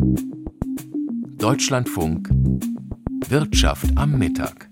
Deutschlandfunk Wirtschaft am Mittag.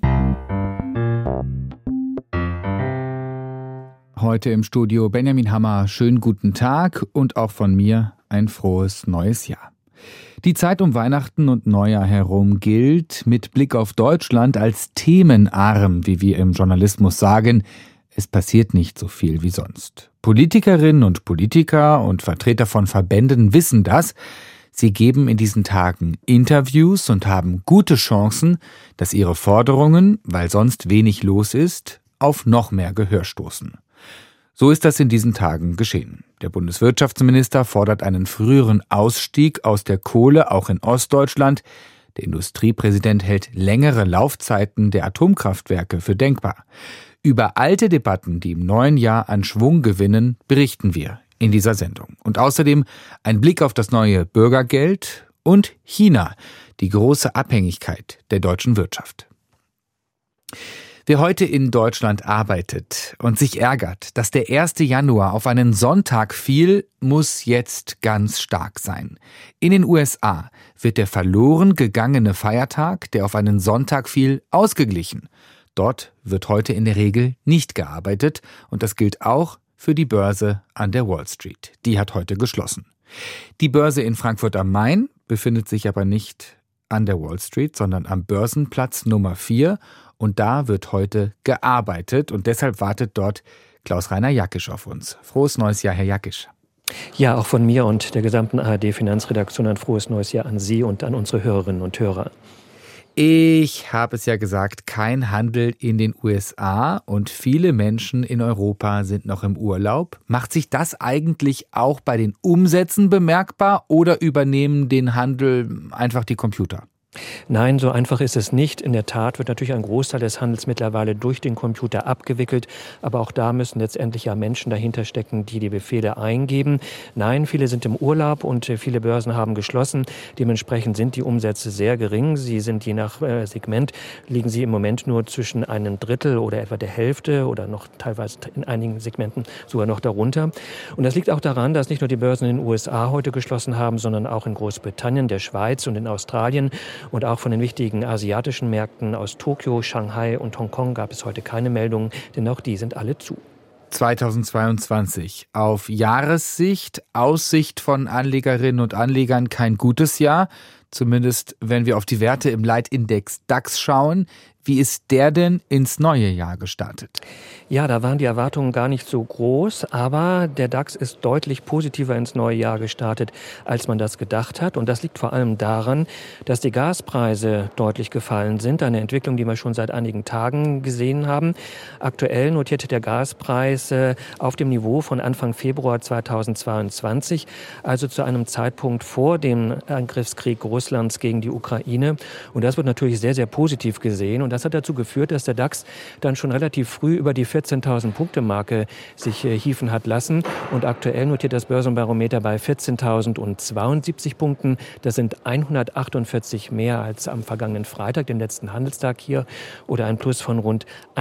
Heute im Studio Benjamin Hammer. Schönen guten Tag und auch von mir ein frohes neues Jahr. Die Zeit um Weihnachten und Neujahr herum gilt mit Blick auf Deutschland als themenarm, wie wir im Journalismus sagen. Es passiert nicht so viel wie sonst. Politikerinnen und Politiker und Vertreter von Verbänden wissen das. Sie geben in diesen Tagen Interviews und haben gute Chancen, dass ihre Forderungen, weil sonst wenig los ist, auf noch mehr Gehör stoßen. So ist das in diesen Tagen geschehen. Der Bundeswirtschaftsminister fordert einen früheren Ausstieg aus der Kohle, auch in Ostdeutschland. Der Industriepräsident hält längere Laufzeiten der Atomkraftwerke für denkbar. Über alte Debatten, die im neuen Jahr an Schwung gewinnen, berichten wir in dieser Sendung. Und außerdem ein Blick auf das neue Bürgergeld und China, die große Abhängigkeit der deutschen Wirtschaft. Wer heute in Deutschland arbeitet und sich ärgert, dass der 1. Januar auf einen Sonntag fiel, muss jetzt ganz stark sein. In den USA wird der verloren gegangene Feiertag, der auf einen Sonntag fiel, ausgeglichen. Dort wird heute in der Regel nicht gearbeitet und das gilt auch für die Börse an der Wall Street. Die hat heute geschlossen. Die Börse in Frankfurt am Main befindet sich aber nicht an der Wall Street, sondern am Börsenplatz Nummer 4. Und da wird heute gearbeitet und deshalb wartet dort Klaus-Rainer Jackisch auf uns. Frohes neues Jahr, Herr Jackisch. Ja, auch von mir und der gesamten ARD-Finanzredaktion ein frohes neues Jahr an Sie und an unsere Hörerinnen und Hörer. Ich habe es ja gesagt, kein Handel in den USA und viele Menschen in Europa sind noch im Urlaub. Macht sich das eigentlich auch bei den Umsätzen bemerkbar oder übernehmen den Handel einfach die Computer? Nein, so einfach ist es nicht. In der Tat wird natürlich ein Großteil des Handels mittlerweile durch den Computer abgewickelt. Aber auch da müssen letztendlich ja Menschen dahinter stecken, die die Befehle eingeben. Nein, viele sind im Urlaub und viele Börsen haben geschlossen. Dementsprechend sind die Umsätze sehr gering. Sie sind je nach Segment, liegen sie im Moment nur zwischen einem Drittel oder etwa der Hälfte oder noch teilweise in einigen Segmenten sogar noch darunter. Und das liegt auch daran, dass nicht nur die Börsen in den USA heute geschlossen haben, sondern auch in Großbritannien, der Schweiz und in Australien. Und auch von den wichtigen asiatischen Märkten aus Tokio, Shanghai und Hongkong gab es heute keine Meldungen, denn auch die sind alle zu. 2022. Auf Jahressicht, Aussicht von Anlegerinnen und Anlegern kein gutes Jahr. Zumindest wenn wir auf die Werte im Leitindex DAX schauen. Wie ist der denn ins neue Jahr gestartet? Ja, da waren die Erwartungen gar nicht so groß, aber der DAX ist deutlich positiver ins neue Jahr gestartet, als man das gedacht hat. Und das liegt vor allem daran, dass die Gaspreise deutlich gefallen sind. Eine Entwicklung, die wir schon seit einigen Tagen gesehen haben. Aktuell notierte der Gaspreis auf dem Niveau von Anfang Februar 2022, also zu einem Zeitpunkt vor dem Angriffskrieg Russlands gegen die Ukraine. Und das wird natürlich sehr, sehr positiv gesehen. Und das hat dazu geführt, dass der DAX dann schon relativ früh über die 14.000 Punkte Marke sich hieven hat lassen. Und aktuell notiert das Börsenbarometer bei 14.072 Punkten. Das sind 148 mehr als am vergangenen Freitag, den letzten Handelstag hier, oder ein Plus von rund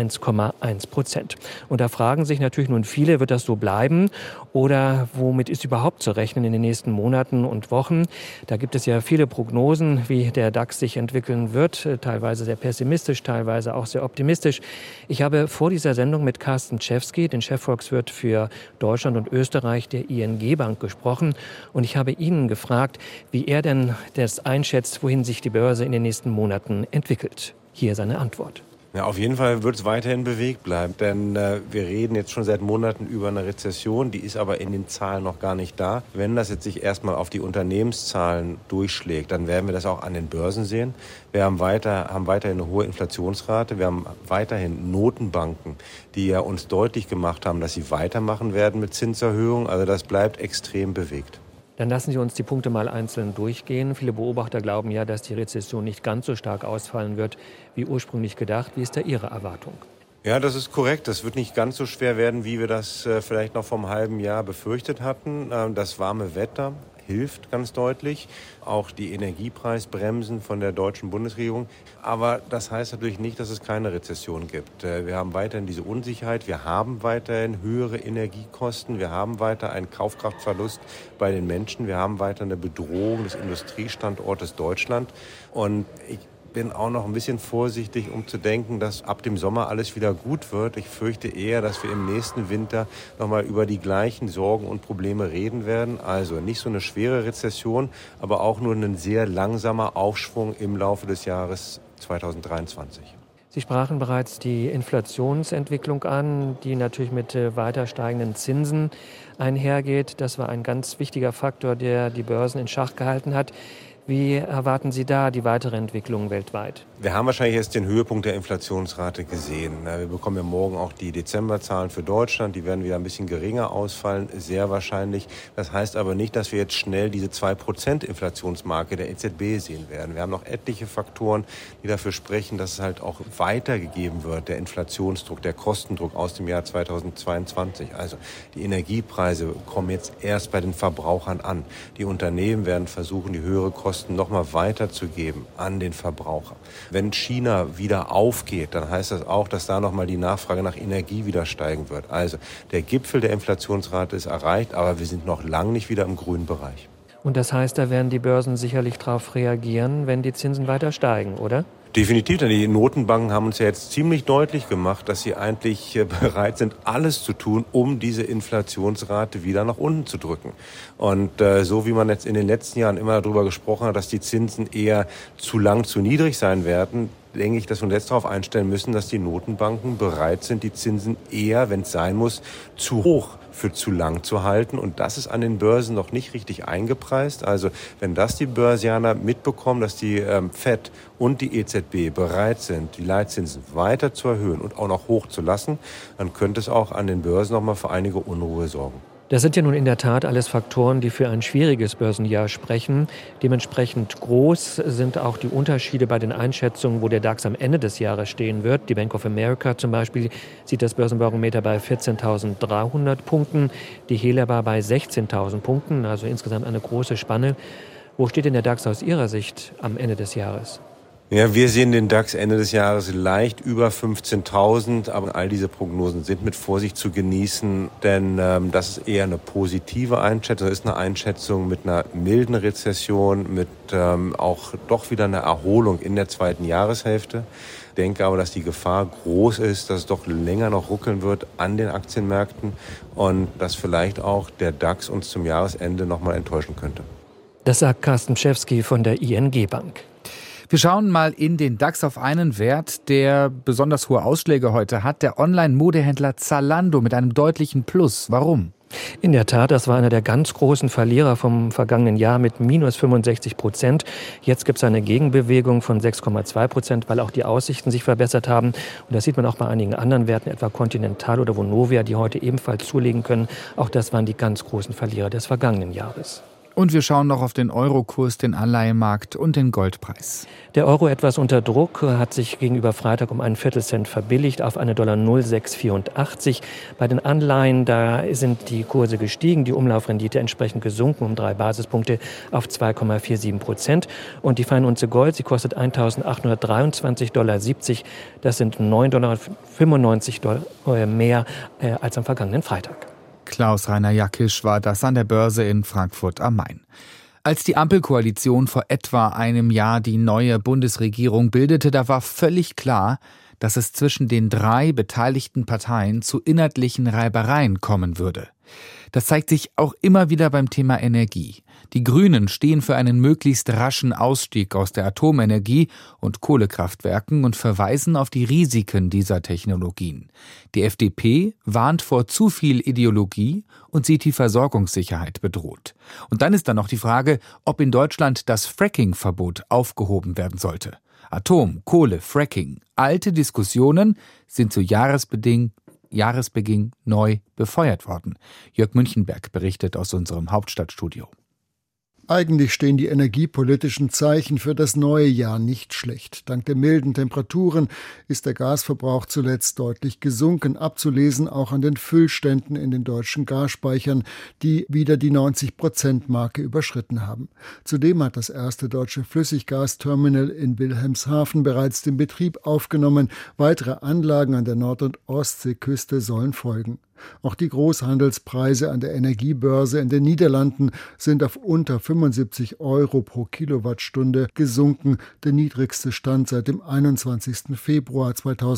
1,1%. Und da fragen sich natürlich nun viele, wird das so bleiben oder womit ist überhaupt zu rechnen in den nächsten Monaten und Wochen? Da gibt es ja viele Prognosen, wie der DAX sich entwickeln wird, teilweise sehr pessimistisch, teilweise auch sehr optimistisch. Ich habe vor dieser Sendung mit Carsten Czeski, den Chefvolkswirt für Deutschland und Österreich der ING Bank, gesprochen und ich habe ihn gefragt, wie er denn das einschätzt, wohin sich die Börse in den nächsten Monaten entwickelt. Hier seine Antwort. Ja, auf jeden Fall wird es weiterhin bewegt bleiben, denn wir reden jetzt schon seit Monaten über eine Rezession, die ist aber in den Zahlen noch gar nicht da. Wenn das jetzt sich erstmal auf die Unternehmenszahlen durchschlägt, dann werden wir das auch an den Börsen sehen. Wir haben weiterhin eine hohe Inflationsrate, wir haben weiterhin Notenbanken, die ja uns deutlich gemacht haben, dass sie weitermachen werden mit Zinserhöhungen, also das bleibt extrem bewegt. Dann lassen Sie uns die Punkte mal einzeln durchgehen. Viele Beobachter glauben ja, dass die Rezession nicht ganz so stark ausfallen wird, wie ursprünglich gedacht. Wie ist da Ihre Erwartung? Ja, das ist korrekt. Das wird nicht ganz so schwer werden, wie wir das vielleicht noch vor einem halben Jahr befürchtet hatten. Das warme Wetter hilft ganz deutlich. Auch die Energiepreisbremsen von der deutschen Bundesregierung. Aber das heißt natürlich nicht, dass es keine Rezession gibt. Wir haben weiterhin diese Unsicherheit. Wir haben weiterhin höhere Energiekosten. Wir haben weiter einen Kaufkraftverlust bei den Menschen. Wir haben weiter eine Bedrohung des Industriestandortes Deutschland. Und ich bin auch noch ein bisschen vorsichtig, um zu denken, dass ab dem Sommer alles wieder gut wird. Ich fürchte eher, dass wir im nächsten Winter nochmal über die gleichen Sorgen und Probleme reden werden. Also nicht so eine schwere Rezession, aber auch nur ein sehr langsamer Aufschwung im Laufe des Jahres 2023. Sie sprachen bereits die Inflationsentwicklung an, die natürlich mit weiter steigenden Zinsen einhergeht. Das war ein ganz wichtiger Faktor, der die Börsen in Schach gehalten hat. Wie erwarten Sie da die weitere Entwicklung weltweit? Wir haben wahrscheinlich jetzt den Höhepunkt der Inflationsrate gesehen. Wir bekommen ja morgen auch die Dezemberzahlen für Deutschland. Die werden wieder ein bisschen geringer ausfallen, sehr wahrscheinlich. Das heißt aber nicht, dass wir jetzt schnell diese 2% Inflationsmarke der EZB sehen werden. Wir haben noch etliche Faktoren, die dafür sprechen, dass es halt auch weitergegeben wird, der Inflationsdruck, der Kostendruck aus dem Jahr 2022. Also die Energiepreise kommen jetzt erst bei den Verbrauchern an. Die Unternehmen werden versuchen, die höhere Kosten nochmal weiterzugeben an den Verbraucher. Wenn China wieder aufgeht, dann heißt das auch, dass da nochmal die Nachfrage nach Energie wieder steigen wird. Also der Gipfel der Inflationsrate ist erreicht, aber wir sind noch lange nicht wieder im grünen Bereich. Und das heißt, da werden die Börsen sicherlich darauf reagieren, wenn die Zinsen weiter steigen, oder? Definitiv, denn die Notenbanken haben uns ja jetzt ziemlich deutlich gemacht, dass sie eigentlich bereit sind, alles zu tun, um diese Inflationsrate wieder nach unten zu drücken. Und so wie man jetzt in den letzten Jahren immer darüber gesprochen hat, dass die Zinsen eher zu lang, zu niedrig sein werden, denke ich, dass wir uns jetzt darauf einstellen müssen, dass die Notenbanken bereit sind, die Zinsen eher, wenn es sein muss, zu hoch für zu lang zu halten. Und das ist an den Börsen noch nicht richtig eingepreist. Also wenn das die Börsianer mitbekommen, dass die FED und die EZB bereit sind, die Leitzinsen weiter zu erhöhen und auch noch hoch zu lassen, dann könnte es auch an den Börsen nochmal für einige Unruhe sorgen. Das sind ja nun in der Tat alles Faktoren, die für ein schwieriges Börsenjahr sprechen. Dementsprechend groß sind auch die Unterschiede bei den Einschätzungen, wo der DAX am Ende des Jahres stehen wird. Die Bank of America zum Beispiel sieht das Börsenbarometer bei 14.300 Punkten, die Helaba bei 16.000 Punkten, also insgesamt eine große Spanne. Wo steht denn der DAX aus Ihrer Sicht am Ende des Jahres? Ja, wir sehen den DAX Ende des Jahres leicht über 15.000, aber all diese Prognosen sind mit Vorsicht zu genießen, denn das ist eher eine positive Einschätzung. Das ist eine Einschätzung mit einer milden Rezession, mit auch doch wieder einer Erholung in der zweiten Jahreshälfte. Ich denke aber, dass die Gefahr groß ist, dass es doch länger noch ruckeln wird an den Aktienmärkten und dass vielleicht auch der DAX uns zum Jahresende nochmal enttäuschen könnte. Das sagt Carsten Schewski von der ING Bank. Wir schauen mal in den DAX auf einen Wert, der besonders hohe Ausschläge heute hat. Der Online-Modehändler Zalando mit einem deutlichen Plus. Warum? In der Tat, das war einer der ganz großen Verlierer vom vergangenen Jahr mit minus 65%. Jetzt gibt es eine Gegenbewegung von 6,2%, weil auch die Aussichten sich verbessert haben. Und das sieht man auch bei einigen anderen Werten, etwa Continental oder Vonovia, die heute ebenfalls zulegen können. Auch das waren die ganz großen Verlierer des vergangenen Jahres. Und wir schauen noch auf den Eurokurs, den Anleihemarkt und den Goldpreis. Der Euro etwas unter Druck, hat sich gegenüber Freitag um einen Viertelcent verbilligt auf $1,0684. Bei den Anleihen, da sind die Kurse gestiegen, die Umlaufrendite entsprechend gesunken um 3 Basispunkte auf 2,47%. Und die Feinunze Gold, sie kostet $1.823,70. Das sind $9,95 mehr als am vergangenen Freitag. Klaus-Rainer Jackisch war das an der Börse in Frankfurt am Main. Als die Ampelkoalition vor etwa einem Jahr die neue Bundesregierung bildete, da war völlig klar, dass es zwischen den 3 beteiligten Parteien zu inhaltlichen Reibereien kommen würde. Das zeigt sich auch immer wieder beim Thema Energie. Die Grünen stehen für einen möglichst raschen Ausstieg aus der Atomenergie und Kohlekraftwerken und verweisen auf die Risiken dieser Technologien. Die FDP warnt vor zu viel Ideologie und sieht die Versorgungssicherheit bedroht. Und dann ist da noch die Frage, ob in Deutschland das Fracking-Verbot aufgehoben werden sollte. Atom, Kohle, Fracking, alte Diskussionen sind zu Jahresbeginn neu befeuert worden. Jörg Münchenberg berichtet aus unserem Hauptstadtstudio. Eigentlich stehen die energiepolitischen Zeichen für das neue Jahr nicht schlecht. Dank der milden Temperaturen ist der Gasverbrauch zuletzt deutlich gesunken, abzulesen auch an den Füllständen in den deutschen Gasspeichern, die wieder die 90%-Marke überschritten haben. Zudem hat das erste deutsche Flüssiggasterminal in Wilhelmshaven bereits den Betrieb aufgenommen. Weitere Anlagen an der Nord- und Ostseeküste sollen folgen. Auch die Großhandelspreise an der Energiebörse in den Niederlanden sind auf unter 75 € pro Kilowattstunde gesunken, der niedrigste Stand seit dem 21. Februar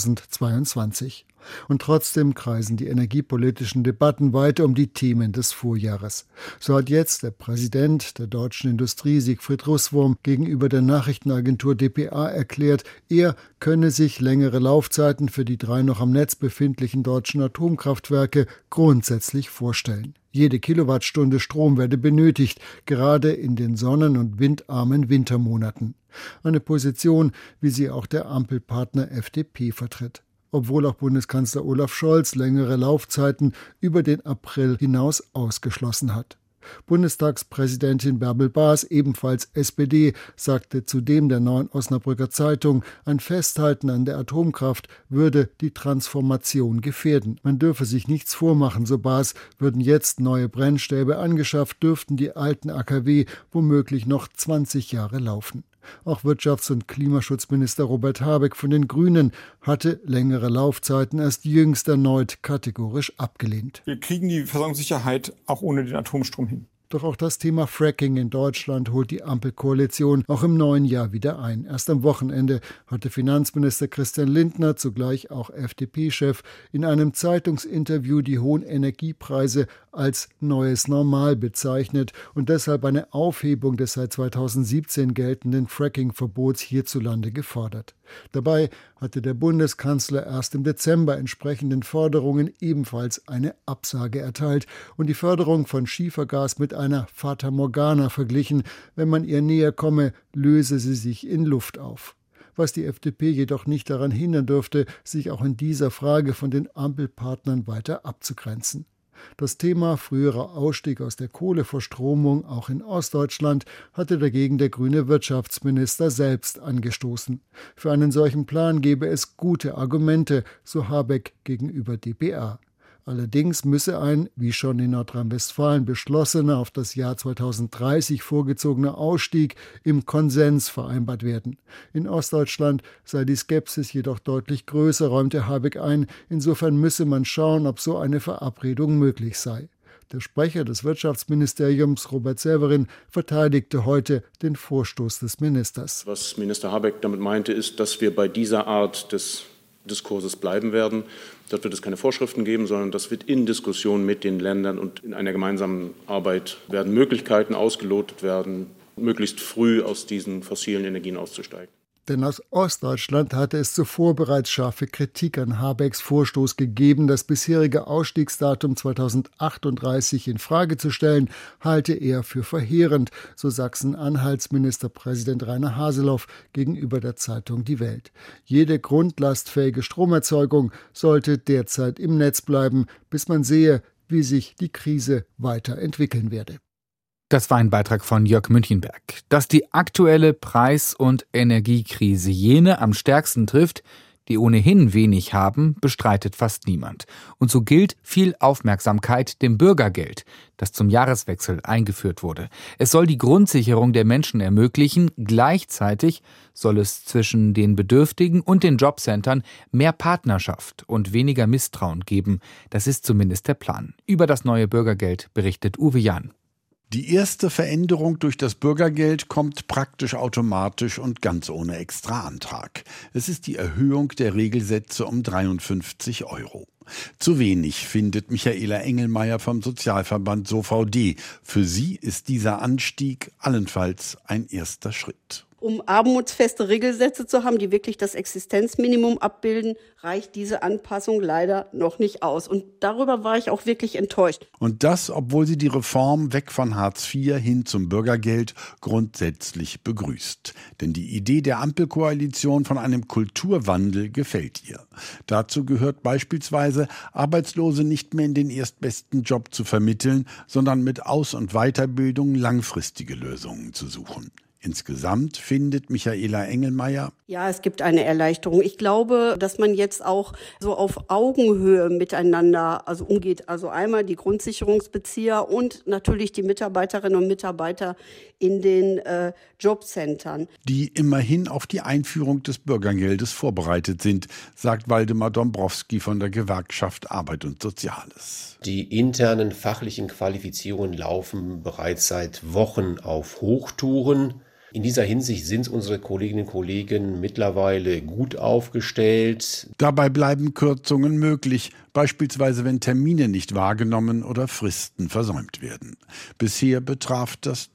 2022. Und trotzdem kreisen die energiepolitischen Debatten weiter um die Themen des Vorjahres. So hat jetzt der Präsident der deutschen Industrie, Siegfried Russwurm, gegenüber der Nachrichtenagentur dpa erklärt, er könne sich längere Laufzeiten für die 3 noch am Netz befindlichen deutschen Atomkraftwerke grundsätzlich vorstellen. Jede Kilowattstunde Strom werde benötigt, gerade in den sonnen- und windarmen Wintermonaten. Eine Position, wie sie auch der Ampelpartner FDP vertritt. Obwohl auch Bundeskanzler Olaf Scholz längere Laufzeiten über den April hinaus ausgeschlossen hat. Bundestagspräsidentin Bärbel Baas, ebenfalls SPD, sagte zudem der Neuen Osnabrücker Zeitung, ein Festhalten an der Atomkraft würde die Transformation gefährden. Man dürfe sich nichts vormachen, so Baas, würden jetzt neue Brennstäbe angeschafft, dürften die alten AKW womöglich noch 20 Jahre laufen. Auch Wirtschafts- und Klimaschutzminister Robert Habeck von den Grünen hatte längere Laufzeiten erst jüngst erneut kategorisch abgelehnt. Wir kriegen die Versorgungssicherheit auch ohne den Atomstrom hin. Doch auch das Thema Fracking in Deutschland holt die Ampelkoalition auch im neuen Jahr wieder ein. Erst am Wochenende hatte Finanzminister Christian Lindner, zugleich auch FDP-Chef, in einem Zeitungsinterview die hohen Energiepreise als neues Normal bezeichnet und deshalb eine Aufhebung des seit 2017 geltenden Fracking-Verbots hierzulande gefordert. Dabei hatte der Bundeskanzler erst im Dezember entsprechenden Forderungen ebenfalls eine Absage erteilt und die Förderung von Schiefergas mit einer Fata Morgana verglichen. Wenn man ihr näher komme, löse sie sich in Luft auf. Was die FDP jedoch nicht daran hindern dürfte, sich auch in dieser Frage von den Ampelpartnern weiter abzugrenzen. Das Thema früherer Ausstieg aus der Kohleverstromung auch in Ostdeutschland hatte dagegen der grüne Wirtschaftsminister selbst angestoßen. Für einen solchen Plan gebe es gute Argumente, so Habeck gegenüber dpa. Allerdings müsse ein, wie schon in Nordrhein-Westfalen beschlossener, auf das Jahr 2030 vorgezogener Ausstieg im Konsens vereinbart werden. In Ostdeutschland sei die Skepsis jedoch deutlich größer, räumte Habeck ein. Insofern müsse man schauen, ob so eine Verabredung möglich sei. Der Sprecher des Wirtschaftsministeriums, Robert Severin, verteidigte heute den Vorstoß des Ministers. Was Minister Habeck damit meinte, ist, dass wir bei dieser Art des Diskurses bleiben werden. Dort wird es keine Vorschriften geben, sondern das wird in Diskussion mit den Ländern und in einer gemeinsamen Arbeit werden Möglichkeiten ausgelotet werden, möglichst früh aus diesen fossilen Energien auszusteigen. Denn aus Ostdeutschland hatte es zuvor bereits scharfe Kritik an Habecks Vorstoß gegeben, das bisherige Ausstiegsdatum 2038 in Frage zu stellen, halte er für verheerend, so Sachsen-Anhalts Ministerpräsident Rainer Haseloff gegenüber der Zeitung Die Welt. Jede grundlastfähige Stromerzeugung sollte derzeit im Netz bleiben, bis man sehe, wie sich die Krise weiterentwickeln werde. Das war ein Beitrag von Jörg Münchenberg. Dass die aktuelle Preis- und Energiekrise jene am stärksten trifft, die ohnehin wenig haben, bestreitet fast niemand. Und so gilt viel Aufmerksamkeit dem Bürgergeld, das zum Jahreswechsel eingeführt wurde. Es soll die Grundsicherung der Menschen ermöglichen. Gleichzeitig soll es zwischen den Bedürftigen und den Jobcentern mehr Partnerschaft und weniger Misstrauen geben. Das ist zumindest der Plan. Über das neue Bürgergeld berichtet Uwe Jahn. Die erste Veränderung durch das Bürgergeld kommt praktisch automatisch und ganz ohne Extraantrag. Es ist die Erhöhung der Regelsätze um 53 €. Zu wenig, findet Michaela Engelmeier vom Sozialverband SOVD. Für sie ist dieser Anstieg allenfalls ein erster Schritt. Um armutsfeste Regelsätze zu haben, die wirklich das Existenzminimum abbilden, reicht diese Anpassung leider noch nicht aus. Und darüber war ich auch wirklich enttäuscht. Und das, obwohl sie die Reform weg von Hartz IV hin zum Bürgergeld grundsätzlich begrüßt. Denn die Idee der Ampelkoalition von einem Kulturwandel gefällt ihr. Dazu gehört beispielsweise, Arbeitslose nicht mehr in den erstbesten Job zu vermitteln, sondern mit Aus- und Weiterbildung langfristige Lösungen zu suchen. Insgesamt findet Michaela Engelmeier: Ja, es gibt eine Erleichterung. Ich glaube, dass man jetzt auch so auf Augenhöhe miteinander umgeht. Also einmal die Grundsicherungsbezieher und natürlich die Mitarbeiterinnen und Mitarbeiter in den Jobcentern. Die immerhin auf die Einführung des Bürgergeldes vorbereitet sind, sagt Waldemar Dombrowski von der Gewerkschaft Arbeit und Soziales. Die internen fachlichen Qualifizierungen laufen bereits seit Wochen auf Hochtouren. In dieser Hinsicht sind unsere Kolleginnen und Kollegen mittlerweile gut aufgestellt. Dabei bleiben Kürzungen möglich, beispielsweise wenn Termine nicht wahrgenommen oder Fristen versäumt werden. Bisher betraf das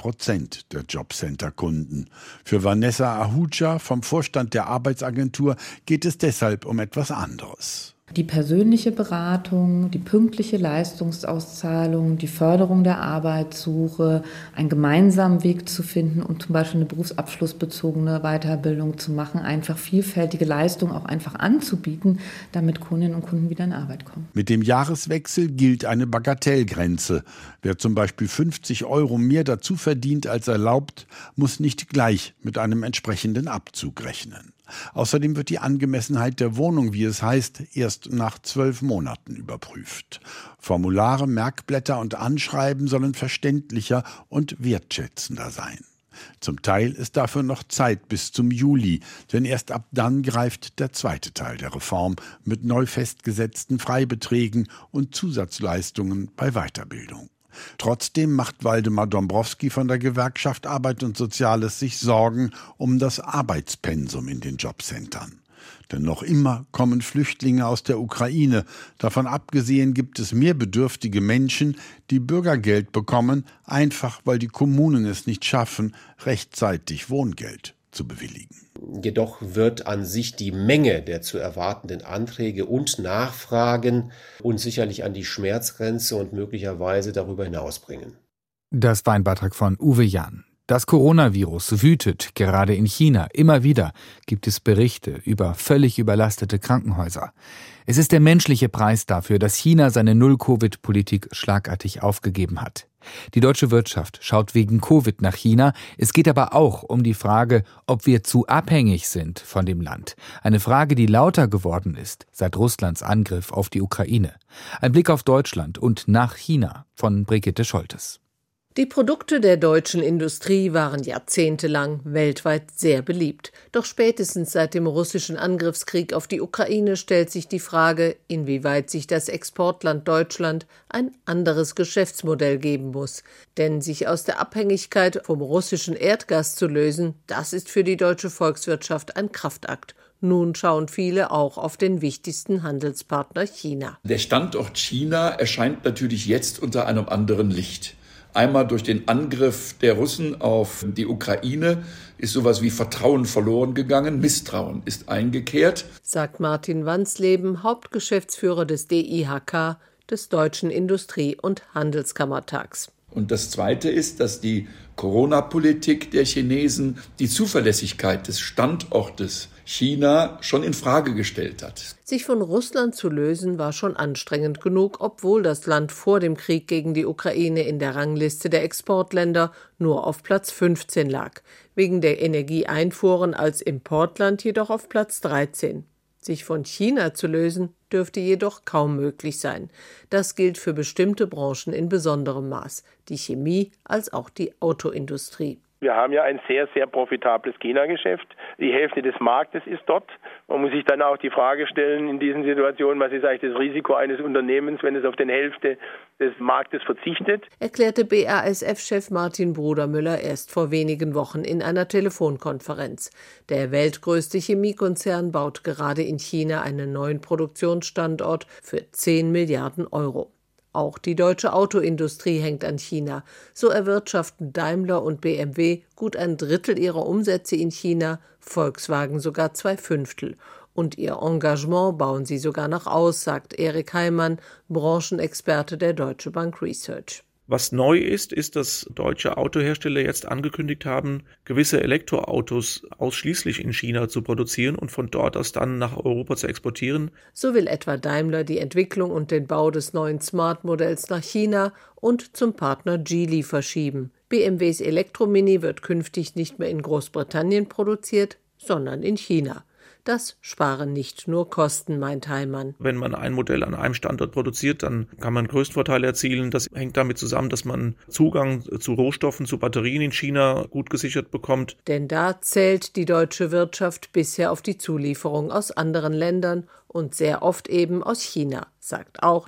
3% der Jobcenter-Kunden. Für Vanessa Ahuja vom Vorstand der Arbeitsagentur geht es deshalb um etwas anderes. Die persönliche Beratung, die pünktliche Leistungsauszahlung, die Förderung der Arbeitssuche, einen gemeinsamen Weg zu finden und zum Beispiel eine berufsabschlussbezogene Weiterbildung zu machen, einfach vielfältige Leistungen auch einfach anzubieten, damit Kundinnen und Kunden wieder in Arbeit kommen. Mit dem Jahreswechsel gilt eine Bagatellgrenze. Wer zum Beispiel 50 € mehr dazu verdient als erlaubt, muss nicht gleich mit einem entsprechenden Abzug rechnen. Außerdem wird die Angemessenheit der Wohnung, wie es heißt, erst nach 12 Monaten überprüft. Formulare, Merkblätter und Anschreiben sollen verständlicher und wertschätzender sein. Zum Teil ist dafür noch Zeit bis zum Juli, denn erst ab dann greift der zweite Teil der Reform mit neu festgesetzten Freibeträgen und Zusatzleistungen bei Weiterbildung. Trotzdem macht Waldemar Dombrowski von der Gewerkschaft Arbeit und Soziales sich Sorgen um das Arbeitspensum in den Jobcentern. Denn noch immer kommen Flüchtlinge aus der Ukraine. Davon abgesehen gibt es mehr bedürftige Menschen, die Bürgergeld bekommen, einfach weil die Kommunen es nicht schaffen, rechtzeitig Wohngeld zu bewilligen. Jedoch wird an sich die Menge der zu erwartenden Anträge und Nachfragen uns sicherlich an die Schmerzgrenze und möglicherweise darüber hinaus bringen. Das war ein Beitrag von Uwe Jahn. Das Coronavirus wütet gerade in China. Immer wieder gibt es Berichte über völlig überlastete Krankenhäuser. Es ist der menschliche Preis dafür, dass China seine Null-Covid-Politik schlagartig aufgegeben hat. Die deutsche Wirtschaft schaut wegen Covid nach China. Es geht aber auch um die Frage, ob wir zu abhängig sind von dem Land. Eine Frage, die lauter geworden ist seit Russlands Angriff auf die Ukraine. Ein Blick auf Deutschland und nach China von Brigitte Scholtes. Die Produkte der deutschen Industrie waren jahrzehntelang weltweit sehr beliebt. Doch spätestens seit dem russischen Angriffskrieg auf die Ukraine stellt sich die Frage, inwieweit sich das Exportland Deutschland ein anderes Geschäftsmodell geben muss. Denn sich aus der Abhängigkeit vom russischen Erdgas zu lösen, das ist für die deutsche Volkswirtschaft ein Kraftakt. Nun schauen viele auch auf den wichtigsten Handelspartner China. Der Standort China erscheint natürlich jetzt unter einem anderen Licht. Einmal durch den Angriff der Russen auf die Ukraine ist sowas wie Vertrauen verloren gegangen, Misstrauen ist eingekehrt, sagt Martin Wansleben, Hauptgeschäftsführer des DIHK, des Deutschen Industrie- und Handelskammertags. Und das Zweite ist, dass die Corona-Politik der Chinesen die Zuverlässigkeit des Standortes China schon in Frage gestellt hat. Sich von Russland zu lösen war schon anstrengend genug, obwohl das Land vor dem Krieg gegen die Ukraine in der Rangliste der Exportländer nur auf Platz 15 lag, wegen der Energieeinfuhren als Importland jedoch auf Platz 13. Sich von China zu lösen, dürfte jedoch kaum möglich sein. Das gilt für bestimmte Branchen in besonderem Maß, die Chemie als auch die Autoindustrie. Wir haben ja ein sehr, sehr profitables China-Geschäft. Die Hälfte des Marktes ist dort. Man muss sich dann auch die Frage stellen in diesen Situationen, was ist eigentlich das Risiko eines Unternehmens, wenn es auf die Hälfte des Marktes verzichtet? Erklärte BASF-Chef Martin Brudermüller erst vor wenigen Wochen in einer Telefonkonferenz. Der weltgrößte Chemiekonzern baut gerade in China einen neuen Produktionsstandort für 10 Milliarden Euro. Auch die deutsche Autoindustrie hängt an China. So erwirtschaften Daimler und BMW gut 1/3 ihrer Umsätze in China, Volkswagen sogar 2/5. Und ihr Engagement bauen sie sogar noch aus, sagt Erik Heimann, Branchenexperte der Deutsche Bank Research. Was neu ist, dass deutsche Autohersteller jetzt angekündigt haben, gewisse Elektroautos ausschließlich in China zu produzieren und von dort aus dann nach Europa zu exportieren. So will etwa Daimler die Entwicklung und den Bau des neuen Smart-Modells nach China und zum Partner Geely verschieben. BMWs Elektromini wird künftig nicht mehr in Großbritannien produziert, sondern in China. Das sparen nicht nur Kosten, meint Heimann. Wenn man ein Modell an einem Standort produziert, dann kann man Größtvorteile erzielen. Das hängt damit zusammen, dass man Zugang zu Rohstoffen, zu Batterien in China gut gesichert bekommt. Denn da zählt die deutsche Wirtschaft bisher auf die Zulieferung aus anderen Ländern und sehr oft eben aus China, sagt auch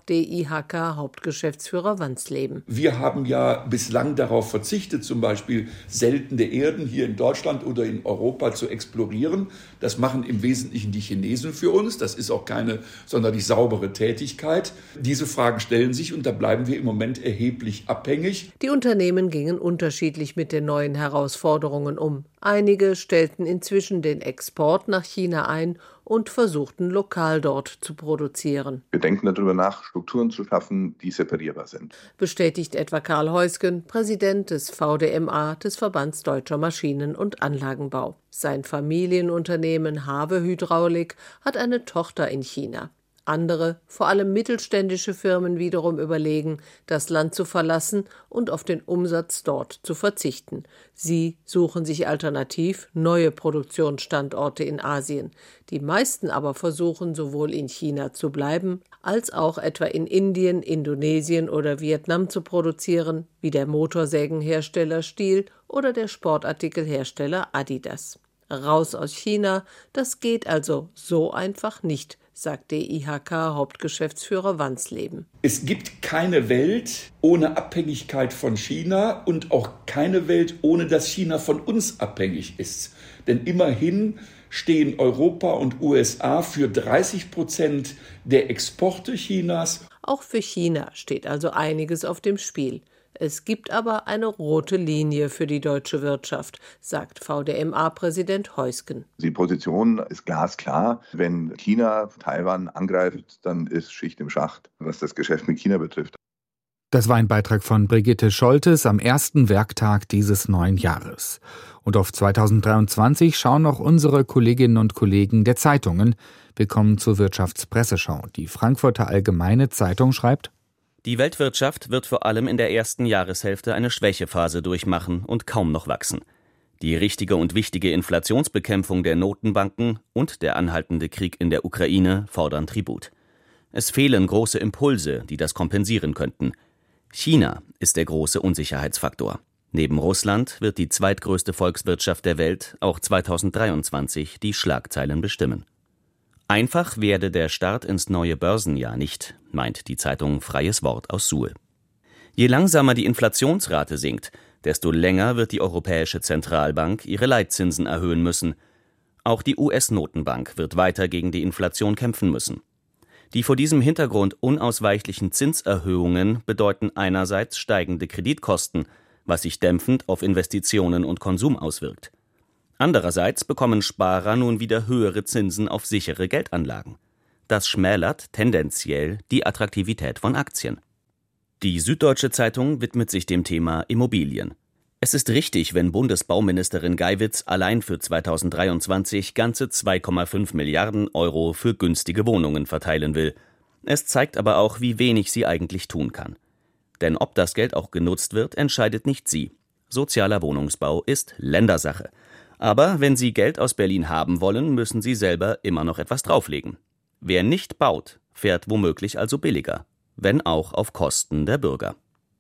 DIHK-Hauptgeschäftsführer Wansleben. Wir haben ja bislang darauf verzichtet, zum Beispiel seltene Erden hier in Deutschland oder in Europa zu explorieren. Das machen im Wesentlichen die Chinesen für uns. Das ist auch keine sonderlich saubere Tätigkeit. Diese Fragen stellen sich und da bleiben wir im Moment erheblich abhängig. Die Unternehmen gingen unterschiedlich mit den neuen Herausforderungen um. Einige stellten inzwischen den Export nach China ein und versuchten lokal dort zu produzieren. Wir denken darüber nach, Strukturen zu schaffen, die separierbar sind. Bestätigt etwa Karl Heusgen, Präsident des VDMA, des Verbands Deutscher Maschinen- und Anlagenbau. Sein Familienunternehmen Have Hydraulik hat eine Tochter in China. Andere, vor allem mittelständische Firmen wiederum überlegen, das Land zu verlassen und auf den Umsatz dort zu verzichten. Sie suchen sich alternativ neue Produktionsstandorte in Asien. Die meisten aber versuchen, sowohl in China zu bleiben, als auch etwa in Indien, Indonesien oder Vietnam zu produzieren, wie der Motorsägenhersteller Stihl oder der Sportartikelhersteller Adidas. Raus aus China, das geht also so einfach nicht, sagt DIHK-Hauptgeschäftsführer Wansleben. Es gibt keine Welt ohne Abhängigkeit von China und auch keine Welt, ohne dass China von uns abhängig ist. Denn immerhin stehen Europa und USA für 30% der Exporte Chinas. Auch für China steht also einiges auf dem Spiel. Es gibt aber eine rote Linie für die deutsche Wirtschaft, sagt VDMA-Präsident Heusgen. Die Position ist glasklar. Wenn China Taiwan angreift, dann ist Schicht im Schacht, was das Geschäft mit China betrifft. Das war ein Beitrag von Brigitte Scholtes am ersten Werktag dieses neuen Jahres. Und auf 2023 schauen auch unsere Kolleginnen und Kollegen der Zeitungen. Willkommen zur Wirtschaftspresseschau. Die Frankfurter Allgemeine Zeitung schreibt: Die Weltwirtschaft wird vor allem in der ersten Jahreshälfte eine Schwächephase durchmachen und kaum noch wachsen. Die richtige und wichtige Inflationsbekämpfung der Notenbanken und der anhaltende Krieg in der Ukraine fordern Tribut. Es fehlen große Impulse, die das kompensieren könnten. China ist der große Unsicherheitsfaktor. Neben Russland wird die zweitgrößte Volkswirtschaft der Welt auch 2023 die Schlagzeilen bestimmen. Einfach werde der Start ins neue Börsenjahr nicht, meint die Zeitung Freies Wort aus Suhl. Je langsamer die Inflationsrate sinkt, desto länger wird die Europäische Zentralbank ihre Leitzinsen erhöhen müssen. Auch die US-Notenbank wird weiter gegen die Inflation kämpfen müssen. Die vor diesem Hintergrund unausweichlichen Zinserhöhungen bedeuten einerseits steigende Kreditkosten, was sich dämpfend auf Investitionen und Konsum auswirkt. Andererseits bekommen Sparer nun wieder höhere Zinsen auf sichere Geldanlagen. Das schmälert tendenziell die Attraktivität von Aktien. Die Süddeutsche Zeitung widmet sich dem Thema Immobilien. Es ist richtig, wenn Bundesbauministerin Geiwitz allein für 2023 ganze 2,5 Milliarden Euro für günstige Wohnungen verteilen will. Es zeigt aber auch, wie wenig sie eigentlich tun kann. Denn ob das Geld auch genutzt wird, entscheidet nicht sie. Sozialer Wohnungsbau ist Ländersache. Aber wenn Sie Geld aus Berlin haben wollen, müssen Sie selber immer noch etwas drauflegen. Wer nicht baut, fährt womöglich also billiger, wenn auch auf Kosten der Bürger.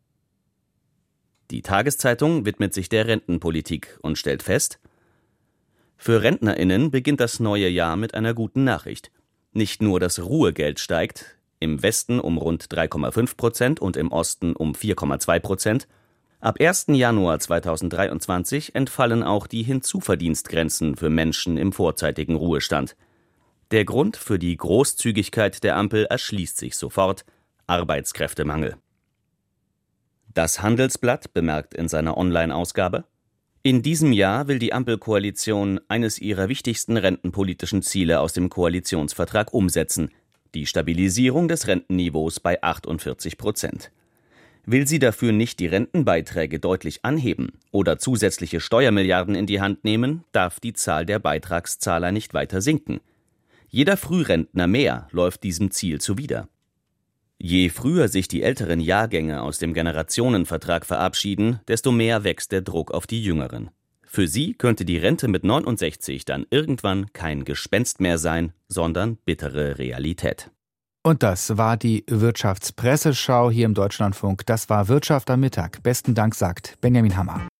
Die Tageszeitung widmet sich der Rentenpolitik und stellt fest: Für RentnerInnen beginnt das neue Jahr mit einer guten Nachricht. Nicht nur das Ruhegeld steigt, im Westen um rund 3,5% und im Osten um 4,2%. Ab 1. Januar 2023 entfallen auch die Hinzuverdienstgrenzen für Menschen im vorzeitigen Ruhestand. Der Grund für die Großzügigkeit der Ampel erschließt sich sofort: Arbeitskräftemangel. Das Handelsblatt bemerkt in seiner Online-Ausgabe: In diesem Jahr will die Ampelkoalition eines ihrer wichtigsten rentenpolitischen Ziele aus dem Koalitionsvertrag umsetzen: die Stabilisierung des Rentenniveaus bei 48%. Will sie dafür nicht die Rentenbeiträge deutlich anheben oder zusätzliche Steuermilliarden in die Hand nehmen, darf die Zahl der Beitragszahler nicht weiter sinken. Jeder Frührentner mehr läuft diesem Ziel zuwider. Je früher sich die älteren Jahrgänge aus dem Generationenvertrag verabschieden, desto mehr wächst der Druck auf die Jüngeren. Für sie könnte die Rente mit 69 dann irgendwann kein Gespenst mehr sein, sondern bittere Realität. Und das war die Wirtschaftspresseschau hier im Deutschlandfunk. Das war Wirtschaft am Mittag. Besten Dank, sagt Benjamin Hammer.